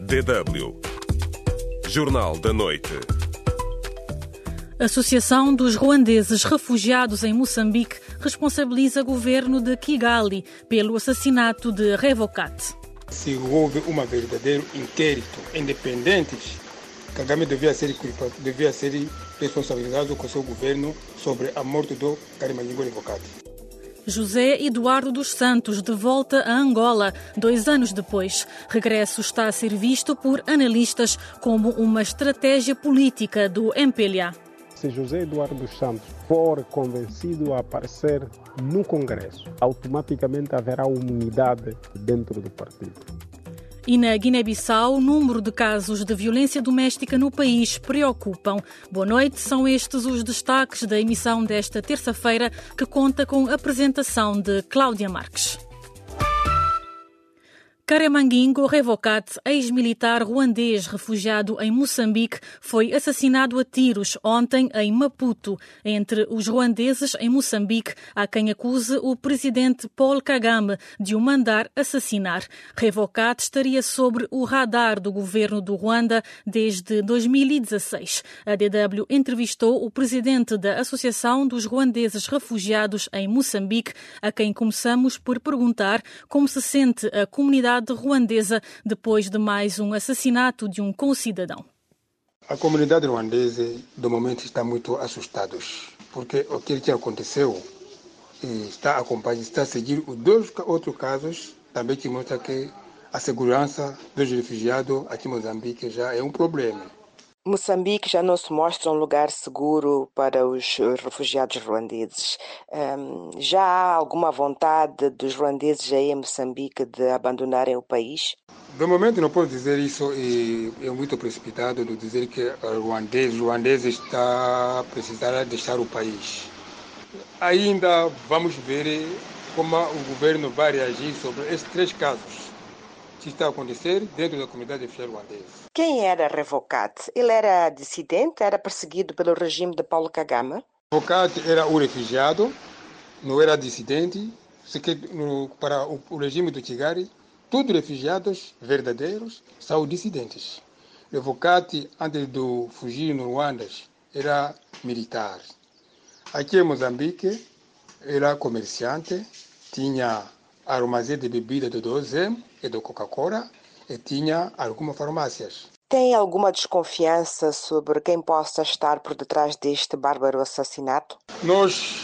DW Jornal da Noite. A Associação dos Ruandeses Refugiados em Moçambique responsabiliza o governo de Kigali pelo assassinato de Revocat. Se houve um verdadeiro inquérito independente, Kagame devia ser responsabilizado com seu governo sobre a morte do Karemangingo Revocat. José Eduardo dos Santos de volta a Angola 2 anos depois. Regresso está a ser visto por analistas como uma estratégia política do MPLA. Se José Eduardo dos Santos for convencido a aparecer no Congresso, automaticamente haverá unidade dentro do partido. E na Guiné-Bissau, o número de casos de violência doméstica no país preocupam. Boa noite, são estes os destaques da emissão desta terça-feira, que conta com a apresentação de Cláudia Marques. Karemangingo Revocat, ex-militar ruandês refugiado em Moçambique, foi assassinado a tiros ontem em Maputo. Entre os ruandeses em Moçambique, há quem acuse o presidente Paul Kagame de o mandar assassinar. Revocat estaria sobre o radar do governo do Ruanda desde 2016. A DW entrevistou o presidente da Associação dos Ruandeses Refugiados em Moçambique, a quem começamos por perguntar como se sente a comunidade ruandesa depois de mais um assassinato de um concidadão. A comunidade ruandesa, do momento, está muito assustada, porque o que aconteceu está a seguir os 2 outros casos, também que mostra que a segurança dos refugiados aqui em Moçambique já é um problema. Moçambique já não se mostra um lugar seguro para os refugiados ruandeses. Já há alguma vontade dos ruandeses aí em Moçambique de abandonarem o país? De momento não posso dizer isso, é muito precipitado de dizer que o ruandês está precisando deixar o país. Ainda vamos ver como o governo vai reagir sobre esses 3 casos que está a acontecer dentro da comunidade ruandesa. Quem era Revocat? Ele era dissidente? Era perseguido pelo regime de Paulo Kagame? Revocat era um refugiado, não era dissidente. Para o regime do Kigali, todos os refugiados verdadeiros são dissidentes. Revocat, antes de fugir no Ruanda, era militar. Aqui em Moçambique, era comerciante, tinha armazém de bebida do 2M e do Coca-Cola e tinha algumas farmácias. Tem alguma desconfiança sobre quem possa estar por detrás deste bárbaro assassinato? Nós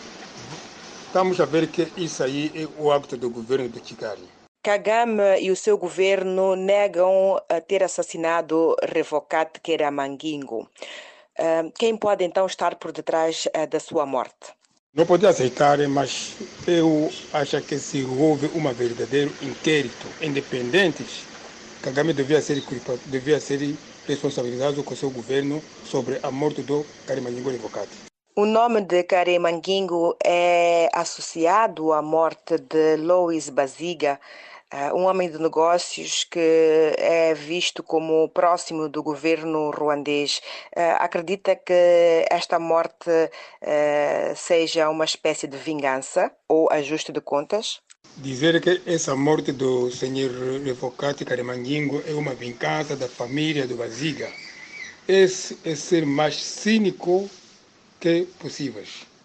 estamos a ver que isso aí é o hábito do governo de Kigali. Kagame e o seu governo negam ter assassinado Revocat Karemangingo. Quem pode então estar por detrás da sua morte? Não podia aceitar, mas eu acho que se houve um verdadeiro inquérito independente, Kagame devia ser responsabilizado com seu governo sobre a morte do Karemangingo Revocat. O nome de Karemangingo é associado à morte de Louis Baziga, um homem de negócios que é visto como próximo do governo ruandês. Acredita que esta morte seja uma espécie de vingança ou ajuste de contas? Dizer que essa morte do senhor Revocat Karemangingo é uma vingança da família do Baziga. Esse é ser mais cínico que possível.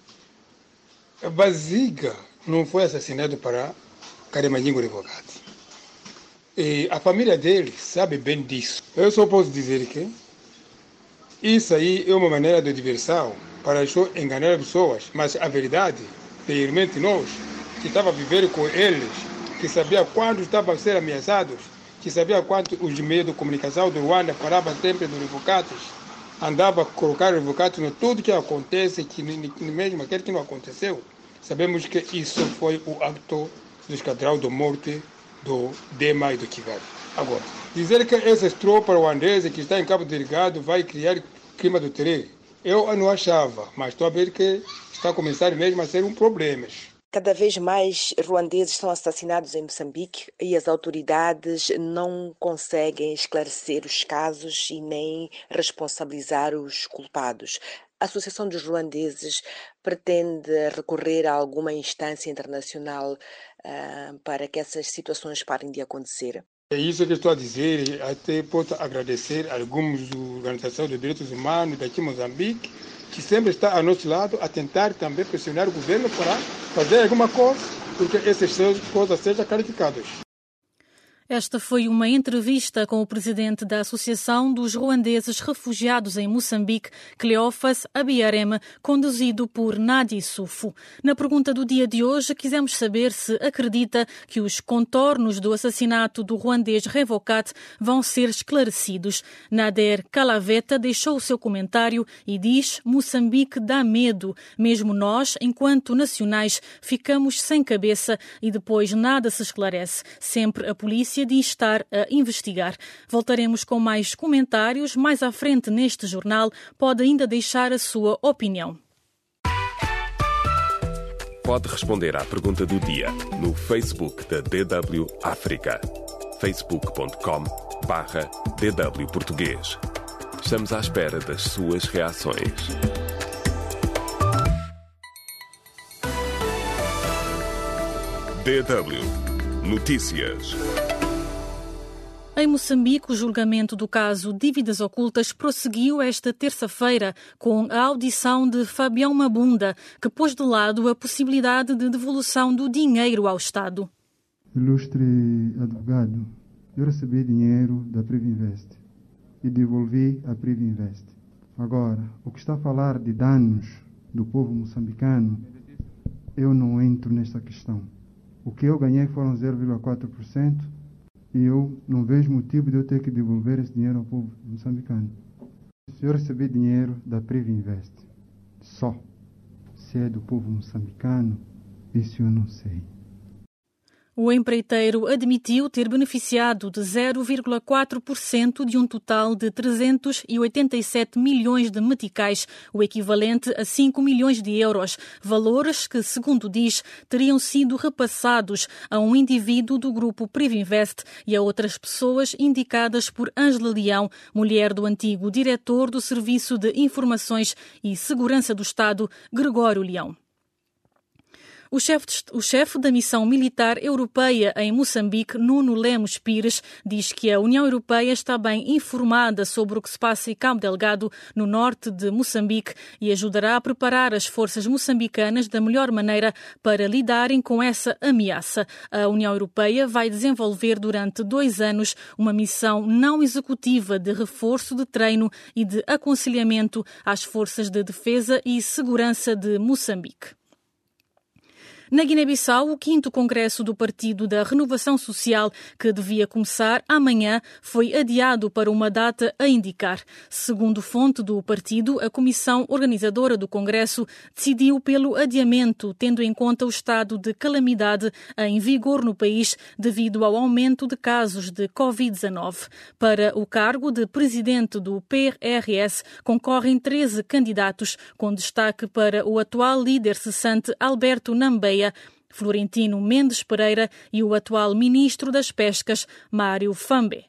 Baziga não foi assassinado para Karemangingo Revocat. E a família dele sabe bem disso. Eu só posso dizer que isso aí é uma maneira de diversão para só enganar pessoas, mas a verdade, realmente nós, que estava a viver com eles, que sabia quando estavam a ser ameaçados, que sabia quanto os meios de comunicação do Ruanda falavam sempre dos revocados, andava a colocar revocados em tudo que acontece, que mesmo aquele que não aconteceu, sabemos que isso foi o acto do esquadrão de morte do Dema e do Kigali. Agora, dizer que essas tropas ruandesas que estão em Cabo Delgado vai criar clima do terror, eu não achava, mas estou a ver que está a começar mesmo a ser um problema. Cada vez mais ruandeses são assassinados em Moçambique e as autoridades não conseguem esclarecer os casos e nem responsabilizar os culpados. A Associação dos Ruandeses pretende recorrer a alguma instância internacional para que essas situações parem de acontecer? É isso que estou a dizer, até posso agradecer a algumas organizações de direitos humanos daqui em Moçambique, que sempre está ao nosso lado a tentar também pressionar o governo para fazer alguma coisa, porque essas coisas sejam clarificadas. Esta foi uma entrevista com o presidente da Associação dos Ruandeses Refugiados em Moçambique, Cleófas Abiarem, conduzido por Nadi Sufo. Na pergunta do dia de hoje, quisemos saber se acredita que os contornos do assassinato do ruandês Revocat vão ser esclarecidos. Nader Calaveta deixou o seu comentário e diz: Moçambique dá medo. Mesmo nós, enquanto nacionais, ficamos sem cabeça e depois nada se esclarece. Sempre a polícia diz estar a investigar. Voltaremos com mais comentários mais à frente neste jornal. Pode ainda deixar a sua opinião. Pode responder à pergunta do dia no Facebook da DW África. facebook.com/DW Português. Estamos à espera das suas reações. DW Notícias. Em Moçambique, o julgamento do caso Dívidas Ocultas prosseguiu esta terça-feira com a audição de Fabião Mabunda, que pôs de lado a possibilidade de devolução do dinheiro ao Estado. Ilustre advogado, eu recebi dinheiro da Privinvest e devolvi à Privinvest. Agora, o que está a falar de danos do povo moçambicano, eu não entro nesta questão. O que eu ganhei foram 0,4%. E eu não vejo motivo de eu ter que devolver esse dinheiro ao povo moçambicano. Se eu receber dinheiro da Privinvest, só se é do povo moçambicano, isso eu não sei. O empreiteiro admitiu ter beneficiado de 0,4% de um total de 387 milhões de meticais, o equivalente a 5 milhões de euros, valores que, segundo diz, teriam sido repassados a um indivíduo do grupo Privinvest e a outras pessoas indicadas por Ângela Leão, mulher do antigo diretor do Serviço de Informações e Segurança do Estado, Gregório Leão. O chefe da missão militar europeia em Moçambique, Nuno Lemos Pires, diz que a União Europeia está bem informada sobre o que se passa em Cabo Delgado, no norte de Moçambique, e ajudará a preparar as forças moçambicanas da melhor maneira para lidarem com essa ameaça. A União Europeia vai desenvolver durante 2 anos uma missão não executiva de reforço de treino e de aconselhamento às forças de defesa e segurança de Moçambique. Na Guiné-Bissau, o 5º Congresso do Partido da Renovação Social, que devia começar amanhã, foi adiado para uma data a indicar. Segundo fonte do partido, a comissão organizadora do Congresso decidiu pelo adiamento, tendo em conta o estado de calamidade em vigor no país devido ao aumento de casos de Covid-19. Para o cargo de presidente do PRS, concorrem 13 candidatos, com destaque para o atual líder cessante Alberto Nambeia, Florentino Mendes Pereira e o atual ministro das Pescas, Mário Fambe.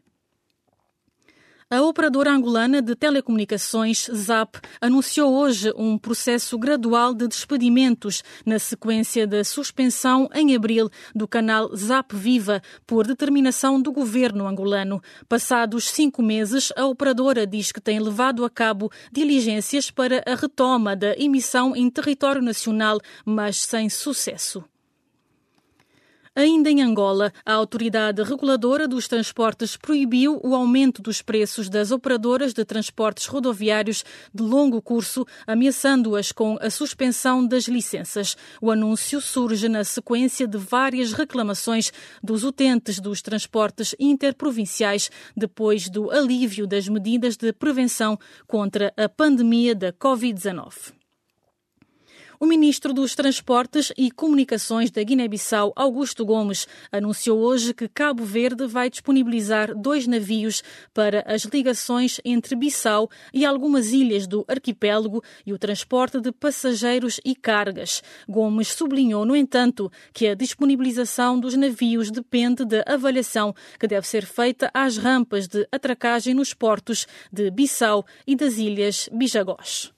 A operadora angolana de telecomunicações, ZAP, anunciou hoje um processo gradual de despedimentos na sequência da suspensão em abril do canal ZAP Viva por determinação do governo angolano. Passados 5 meses, a operadora diz que tem levado a cabo diligências para a retoma da emissão em território nacional, mas sem sucesso. Ainda em Angola, a autoridade reguladora dos transportes proibiu o aumento dos preços das operadoras de transportes rodoviários de longo curso, ameaçando-as com a suspensão das licenças. O anúncio surge na sequência de várias reclamações dos utentes dos transportes interprovinciais depois do alívio das medidas de prevenção contra a pandemia da Covid-19. O ministro dos Transportes e Comunicações da Guiné-Bissau, Augusto Gomes, anunciou hoje que Cabo Verde vai disponibilizar 2 navios para as ligações entre Bissau e algumas ilhas do arquipélago e o transporte de passageiros e cargas. Gomes sublinhou, no entanto, que a disponibilização dos navios depende da avaliação que deve ser feita às rampas de atracagem nos portos de Bissau e das ilhas Bijagós.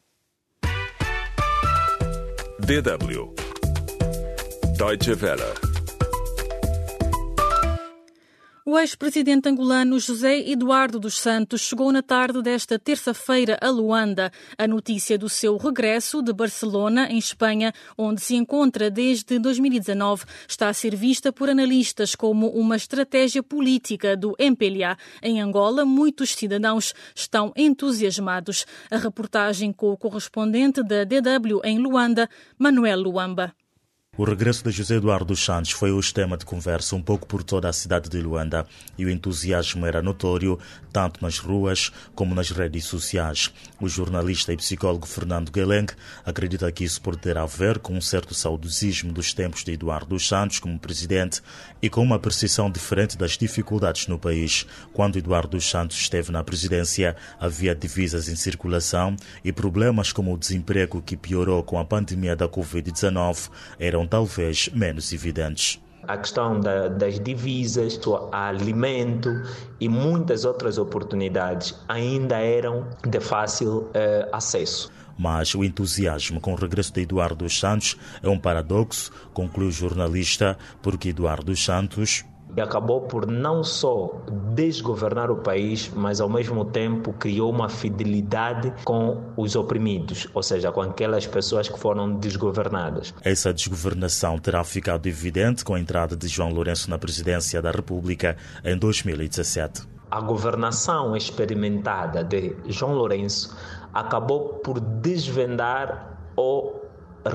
DW Deutsche Welle. O ex-presidente angolano José Eduardo dos Santos chegou na tarde desta terça-feira a Luanda. A notícia do seu regresso de Barcelona, em Espanha, onde se encontra desde 2019, está a ser vista por analistas como uma estratégia política do MPLA. Em Angola, muitos cidadãos estão entusiasmados. A reportagem com o correspondente da DW em Luanda, Manuel Luamba. O regresso de José Eduardo dos Santos foi hoje tema de conversa um pouco por toda a cidade de Luanda e o entusiasmo era notório tanto nas ruas como nas redes sociais. O jornalista e psicólogo Fernando Geleng acredita que isso pode ter a ver com um certo saudosismo dos tempos de Eduardo dos Santos como presidente e com uma percepção diferente das dificuldades no país. Quando Eduardo dos Santos esteve na presidência, havia divisas em circulação e problemas como o desemprego que piorou com a pandemia da Covid-19 eram talvez menos evidentes. A questão das divisas, alimento e muitas outras oportunidades ainda eram de fácil acesso. Mas o entusiasmo com o regresso de Eduardo dos Santos é um paradoxo, conclui o jornalista, porque Eduardo dos Santos acabou por não só desgovernar o país, mas ao mesmo tempo criou uma fidelidade com os oprimidos, ou seja, com aquelas pessoas que foram desgovernadas. Essa desgovernação terá ficado evidente com a entrada de João Lourenço na presidência da República em 2017. A governação experimentada de João Lourenço acabou por desvendar ou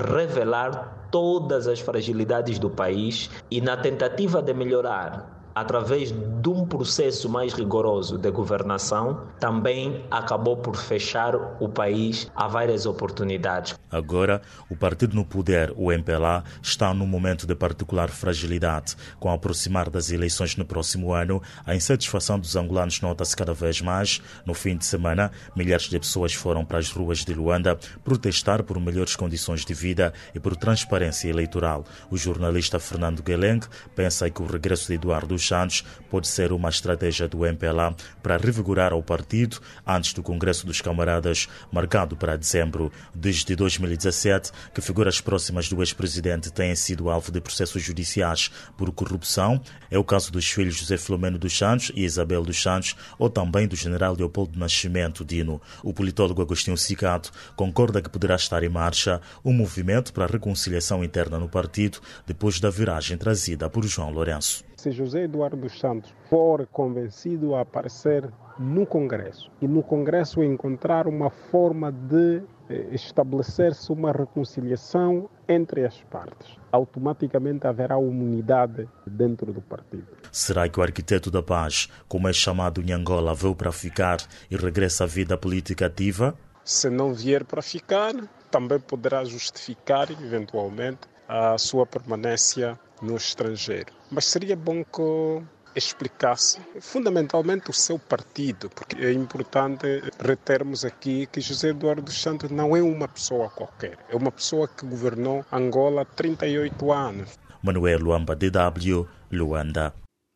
revelar todas as fragilidades do país e na tentativa de melhorar através de um processo mais rigoroso de governação, também acabou por fechar o país a várias oportunidades. Agora, o partido no poder, o MPLA, está num momento de particular fragilidade. Com o aproximar das eleições no próximo ano, a insatisfação dos angolanos nota-se cada vez mais. No fim de semana, milhares de pessoas foram para as ruas de Luanda protestar por melhores condições de vida e por transparência eleitoral. O jornalista Fernando Geleng pensa que o regresso de Eduardo dos Santos pode ser uma estratégia do MPLA para revigorar o partido antes do Congresso dos Camaradas, marcado para dezembro. Desde 2017, que figuras próximas do ex-presidente têm sido alvo de processos judiciais por corrupção. É o caso dos filhos José Filomeno dos Santos e Isabel dos Santos, ou também do general Leopoldo Nascimento Dino. O politólogo Agostinho Cicato concorda que poderá estar em marcha um movimento para a reconciliação interna no partido depois da viragem trazida por João Lourenço. Se José Eduardo dos Santos for convencido a aparecer no Congresso e no Congresso encontrar uma forma de estabelecer-se uma reconciliação entre as partes, automaticamente haverá uma unidade dentro do partido. Será que o arquiteto da paz, como é chamado em Angola, veio para ficar e regressa à vida política ativa? Se não vier para ficar, também poderá justificar, eventualmente, a sua permanência no estrangeiro. Mas seria bom que explicasse fundamentalmente o seu partido, porque é importante retermos aqui que José Eduardo dos Santos não é uma pessoa qualquer, é uma pessoa que governou Angola há 38 anos. Manuel Luamba, DW, Luanda.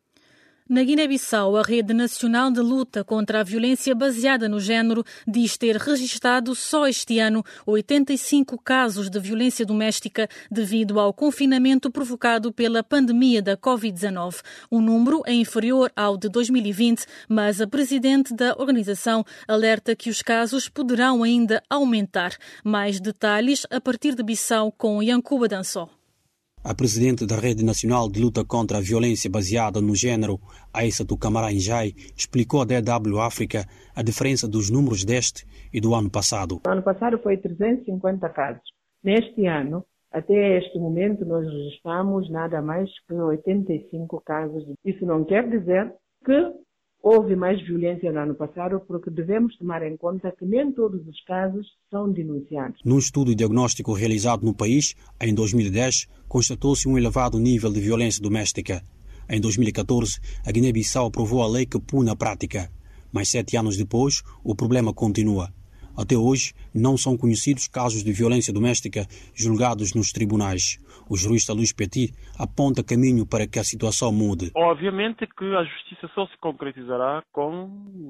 Na Guiné-Bissau, a Rede Nacional de Luta contra a Violência Baseada no Género diz ter registado só este ano 85 casos de violência doméstica devido ao confinamento provocado pela pandemia da Covid-19. O número é inferior ao de 2020, mas a presidente da organização alerta que os casos poderão ainda aumentar. Mais detalhes a partir de Bissau com Yankuba Dançó. A presidente da Rede Nacional de Luta contra a Violência Baseada no Género, Aissatou Camara Njai, explicou à DW África a diferença dos números deste e do ano passado. No ano passado foi 350 casos. Neste ano, até este momento, nós registramos nada mais que 85 casos. Isso não quer dizer que houve mais violência no ano passado, porque devemos tomar em conta que nem todos os casos são denunciados. Num estudo diagnóstico realizado no país, em 2010, constatou-se um elevado nível de violência doméstica. Em 2014, a Guiné-Bissau aprovou a lei que pune a prática. Mas 7 anos depois, o problema continua. Até hoje, não são conhecidos casos de violência doméstica julgados nos tribunais. O jurista Luís Petit aponta caminho para que a situação mude. Obviamente que a justiça só se concretizará com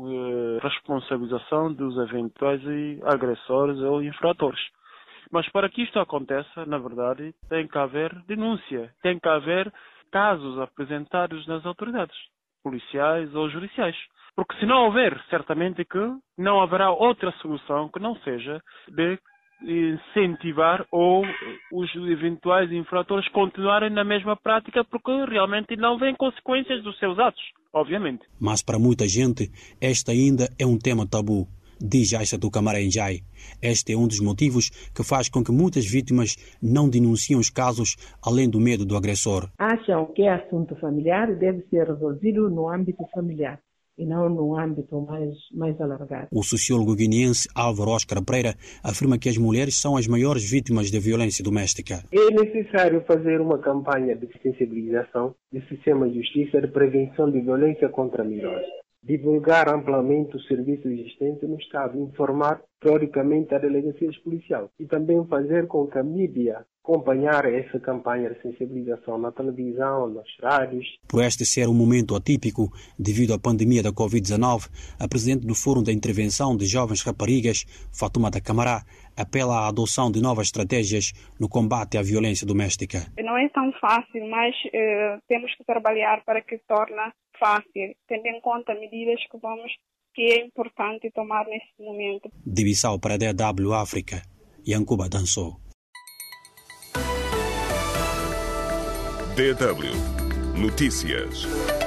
responsabilização dos eventuais agressores ou infratores. Mas para que isto aconteça, na verdade, tem que haver denúncia, tem que haver casos apresentados nas autoridades. policiais ou judiciais. Porque se não houver, certamente que não haverá outra solução que não seja de incentivar ou os eventuais infratores continuarem na mesma prática, porque realmente não vêem consequências dos seus atos, obviamente. Mas para muita gente, este ainda é um tema tabu, diz Aissatou Camara Njai. Este é um dos motivos que faz com que muitas vítimas não denunciem os casos, além do medo do agressor. Acham que é assunto familiar e deve ser resolvido no âmbito familiar e não no âmbito mais alargado. O sociólogo guineense Álvaro Oscar Pereira afirma que as mulheres são as maiores vítimas de violência doméstica. É necessário fazer uma campanha de sensibilização do sistema de justiça de prevenção de violência contra menores. Divulgar amplamente o serviço existente no Estado, informar periodicamente a delegacias policiais e também fazer com que a mídia acompanhar essa campanha de sensibilização na televisão, nas rádios. Por este ser um momento atípico devido à pandemia da Covid-19, a presidente do Fórum da Intervenção de Jovens Raparigas, Fatoumata Camara, apela à adoção de novas estratégias no combate à violência doméstica. Não é tão fácil, mas temos que trabalhar para que se torne fácil, tendo em conta medidas que é importante tomar nesse momento. De Bissau para a DW África, Yankuba Dançou. DW Notícias.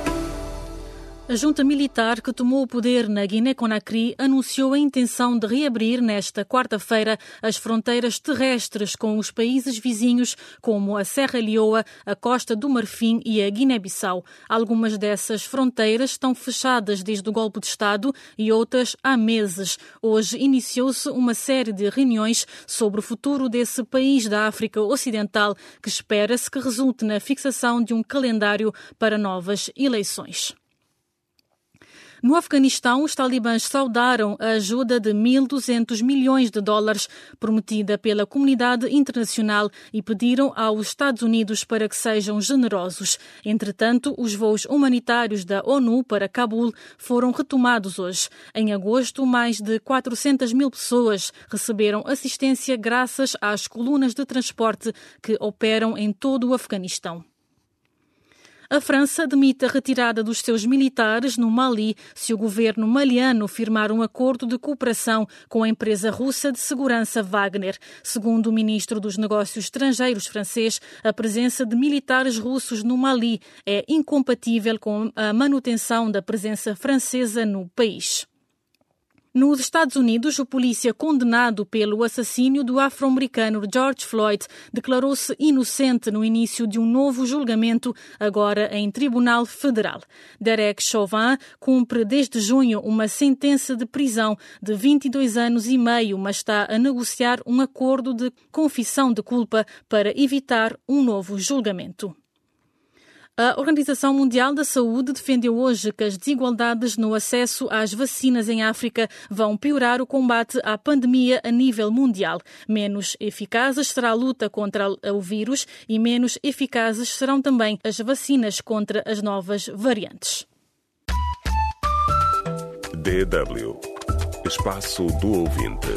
A junta militar que tomou o poder na Guiné-Conakry anunciou a intenção de reabrir nesta quarta-feira as fronteiras terrestres com os países vizinhos, como a Serra Leoa, a Costa do Marfim e a Guiné-Bissau. Algumas dessas fronteiras estão fechadas desde o golpe de Estado e outras há meses. Hoje iniciou-se uma série de reuniões sobre o futuro desse país da África Ocidental, que espera-se que resulte na fixação de um calendário para novas eleições. No Afeganistão, os talibãs saudaram a ajuda de 1.200 milhões de dólares prometida pela comunidade internacional e pediram aos Estados Unidos para que sejam generosos. Entretanto, os voos humanitários da ONU para Cabul foram retomados hoje. Em agosto, mais de 400 mil pessoas receberam assistência graças às colunas de transporte que operam em todo o Afeganistão. A França admite a retirada dos seus militares no Mali se o governo maliano firmar um acordo de cooperação com a empresa russa de segurança Wagner. Segundo o ministro dos Negócios Estrangeiros francês, a presença de militares russos no Mali é incompatível com a manutenção da presença francesa no país. Nos Estados Unidos, o polícia condenado pelo assassínio do afro-americano George Floyd declarou-se inocente no início de um novo julgamento, agora em tribunal federal. Derek Chauvin cumpre desde junho uma sentença de prisão de 22 anos e meio, mas está a negociar um acordo de confissão de culpa para evitar um novo julgamento. A Organização Mundial da Saúde defendeu hoje que as desigualdades no acesso às vacinas em África vão piorar o combate à pandemia a nível mundial. Menos eficazes será a luta contra o vírus e menos eficazes serão também as vacinas contra as novas variantes. DW Espaço do Ouvinte.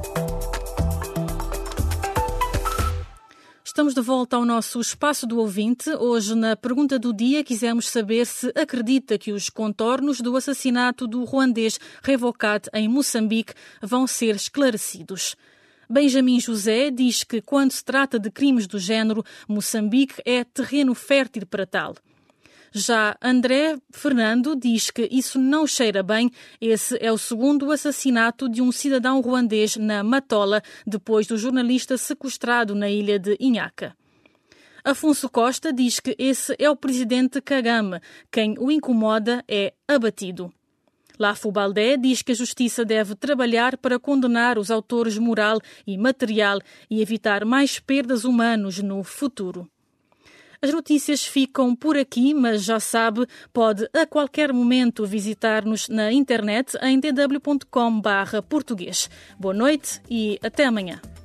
Estamos de volta ao nosso Espaço do Ouvinte. Hoje, na pergunta do dia, quisemos saber se acredita que os contornos do assassinato do ruandês Revocat em Moçambique vão ser esclarecidos. Benjamin José diz que, quando se trata de crimes do género, Moçambique é terreno fértil para tal. Já André Fernando diz que isso não cheira bem. Esse é o segundo assassinato de um cidadão ruandês na Matola, depois do jornalista sequestrado na ilha de Inhaca. Afonso Costa diz que esse é o presidente Kagame. Quem o incomoda é abatido. Lafo Baldé diz que a justiça deve trabalhar para condenar os autores moral e material e evitar mais perdas humanas no futuro. As notícias ficam por aqui, mas já sabe, pode a qualquer momento visitar-nos na internet em dw.com/português. Boa noite e até amanhã.